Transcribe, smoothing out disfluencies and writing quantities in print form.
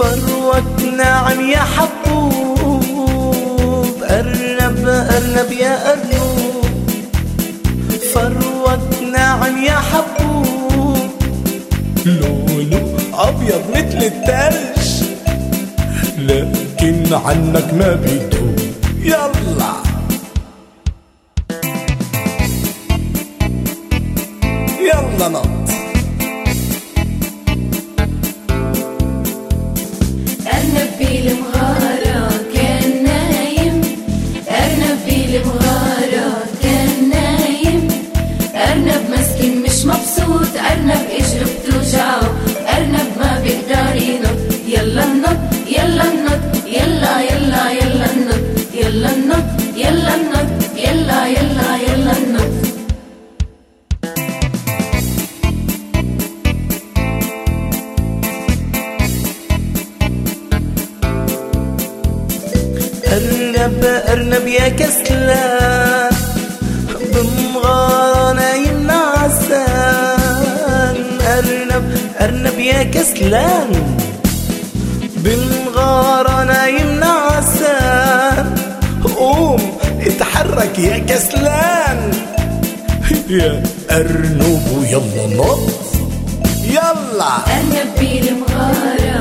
فروك ناعم يا حبوب، أرنب أرنب يا أرنوب، فروك ناعم يا حبوب، لونه أبيض مثل التلج لكن عنك ما بيدوب. يلا يلا نط. أرنب بالمغارة كان نايم، أرنب بالمغارة كان نايم، أرنب مسكين مش مبسوط، أرنب إجره بتوجعه، أرنب ما بيقدر ينط. يلا نط يلا نط يلا يلا يلا نط، يلا نط يلا نط يلا يلا يلا نط. أرنب أرنب يا كسلان، بمغارة نايم نعسان، أرنب أرنب يا كسلان، بمغارة نايم نعسان، قوم اتحرك يا كسلان يا أرنب يلا نط. يلا أرنب بالمغارة